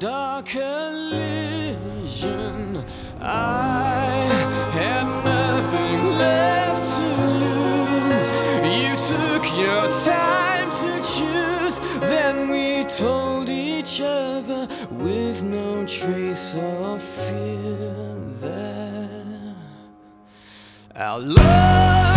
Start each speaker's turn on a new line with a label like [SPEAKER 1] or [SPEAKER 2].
[SPEAKER 1] dark collision. I had nothing left to lose. You took your time to choose. Then we told each other with no trace of fear that our love